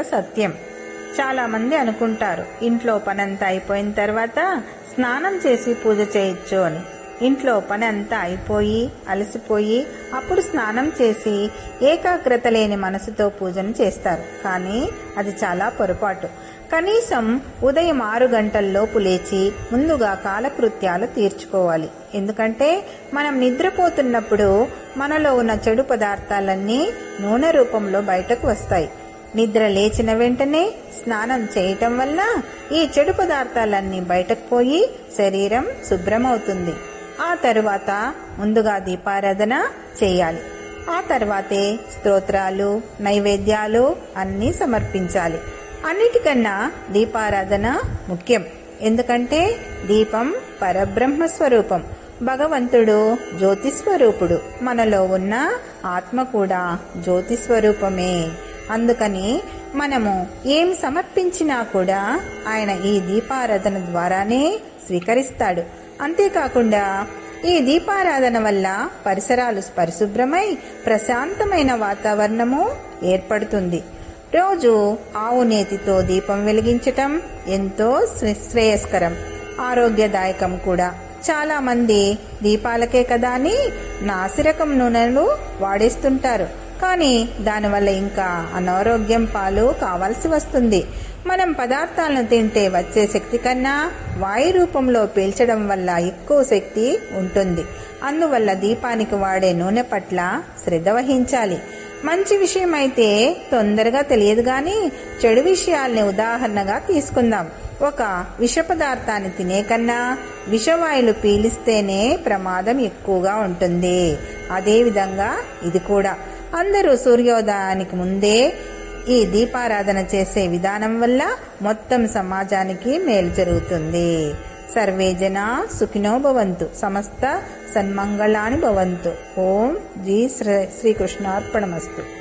సత్యం. చాలా మంది అనుకుంటారు ఇంట్లో పనంతా అయిపోయిన తర్వాత స్నానం చేసి పూజ చేయొచ్చు అని. ఇంట్లో పని అంతా అయిపోయి అలసిపోయి అప్పుడు స్నానం చేసి ఏకాగ్రత లేని మనసుతో పూజను చేస్తారు. కానీ అది చాలా పొరపాటు. కనీసం ఉదయం 6 గంటల్లోపు లేచి ముందుగా కాలకృత్యాలు తీర్చుకోవాలి. ఎందుకంటే మనం నిద్రపోతున్నప్పుడు మనలో ఉన్న చెడు పదార్థాలన్నీ నూనె రూపంలో బయటకు వస్తాయి. నిద్ర లేచిన వెంటనే స్నానం చేయటం వల్ల ఈ చెడు పదార్థాలన్నీ బయటకు పోయి శరీరం శుభ్రమవుతుంది. ఆ తరువాత ముందుగా దీపారాధన చేయాలి. ఆ తర్వాతే స్తోత్రాలు నైవేద్యాలు అన్నీ సమర్పించాలి. అన్నిటికన్నా దీపారాధన ముఖ్యం. ఎందుకంటే దీపం పరబ్రహ్మ స్వరూపం. భగవంతుడు జ్యోతి స్వరూపుడు. మనలో ఉన్న ఆత్మ కూడా జ్యోతి స్వరూపమే. అందుకని మనము ఏం సమర్పించినా కూడా ఆయన ఈ దీపారాధన ద్వారానే స్వీకరిస్తాడు. అంతేకాకుండా ఈ దీపారాధన వల్ల పరిసరాలు పరిశుభ్రమై ప్రశాంతమైన వాతావరణము ఏర్పడుతుంది. రోజు ఆవు నేతితో దీపం వెలిగించటం ఎంతో శ్రేయస్కరం, ఆరోగ్యదాయకం కూడా. చాలా మంది దీపాలకే కదా అని నాసిరకం నూనెలు వాడేస్తుంటారు. కానీ దానివల్ల ఇంకా అనారోగ్యం పాలు కావాల్సి వస్తుంది. మనం పదార్థాలను తింటే వచ్చే శక్తి కన్నా వాయు రూపంలో పీల్చడం వల్ల ఎక్కువ శక్తి ఉంటుంది. అందువల్ల దీపానికి వాడే నూనె పట్ల శ్రద్ధ వహించాలి. మంచి విషయం అయితే తొందరగా తెలియదు గాని చెడు విషయాల్ని ఉదాహరణగా తీసుకుందాం. ఒక విష పదార్థాన్ని తినే కన్నా విషవాయులు పీలిస్తేనే ప్రమాదం ఎక్కువగా ఉంటుంది. అదేవిధంగా ఇది కూడా. అందరూ సూర్యోదయానికి ముందే ఈ దీపారాధన చేసే విధానం వల్ల మొత్తం సమాజానికి మేలు జరుగుతుంది. సర్వే జనా సుఖినో భవంతు, సమస్త సన్మంగళాని భవంతు. ఓం శ్రీకృష్ణార్పణమస్తు.